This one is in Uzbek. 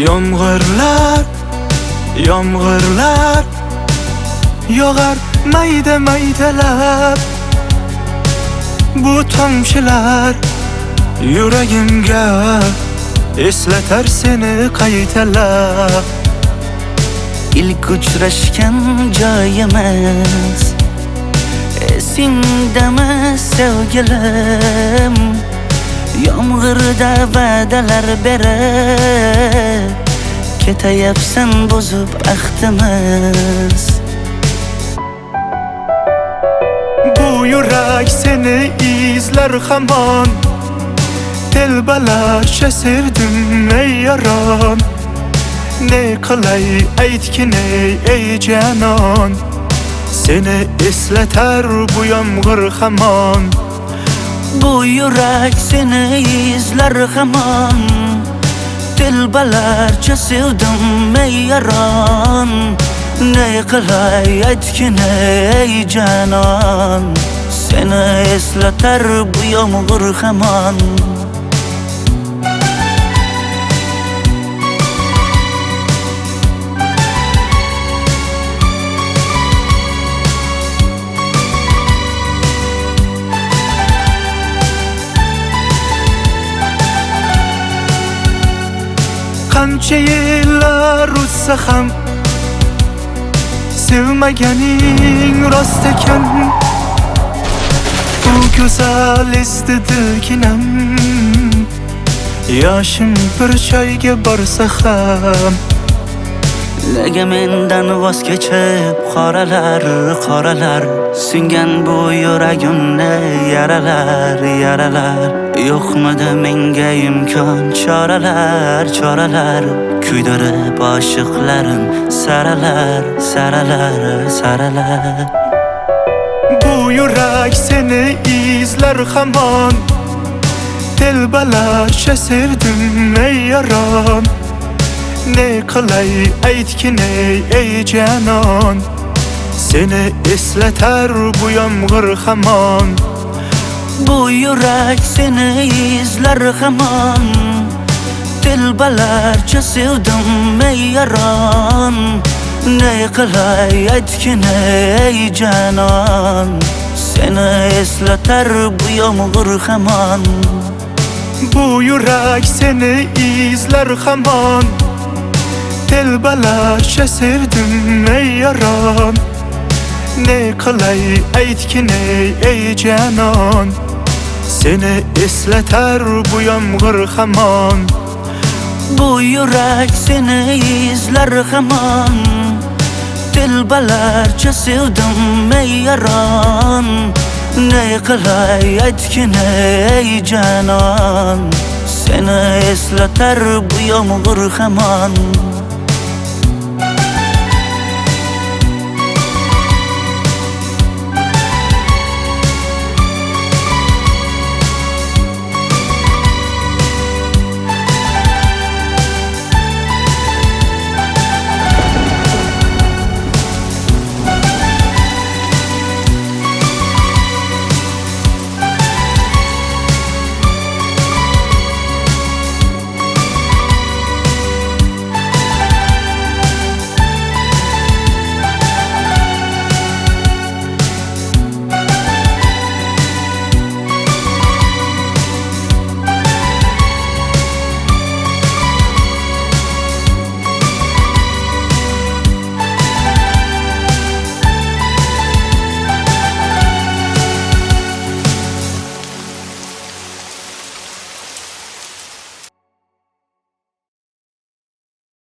Yomg'irlar, yomg'irlar yog'ar mayda maydalab. Bu tomchilar yuragimga eslatar seni qaytalab. İlk uchrashgan joyimiz esingdami sevgilim? Yomg'irda va'dalar berib ketayapsan buzib ahdimiz. Bu yurak seni izler hamon, telbalarcha sevdim ey yaron. Ne qilay aytgin ey canon, seni eslatar bu yomg'ir hamon. Bu yurak seni izler hamon, telbalarcha sevdim ey yaron. Ne qilay aytgin ey canon, seni eslatar bu yomg'ir hamon. Qancha yillar o'tsa ham sevmaganing rost ekan. Bu go'zal esdidiginam, yoshim bir joyga borsa ham. Nega mendan voz kechib qoralar, qoralar singan bu yuragimni yaralar, yaralar. Yo'qmidi menga imkon choralar, choralar kuydirib oshiqlarim saralar, saralar, saralar. Bu yurak seni izler hamon, telbalarcha sevdim ey yaron. Ne qilay aytgin ey canon, seni eslatar bu yomg'ir hamon. Bu yurak seni izler hamon, telbalarcha sevdim ey yaron. Ne qilay aytgin ey canon, seni eslatar bu yomg'ir hamon. Bu yurak seni izler hamon, telbalarcha sevdim ey yaron. Ne qilay aytgin ey canon, seni eslatar bu yomg'ir hamon. Bu yurak seni izler hamon, telbalarcha sevdim ey yaron. Ne qilay aytgin ey canon, seni eslatar bu yomg'ir hamon.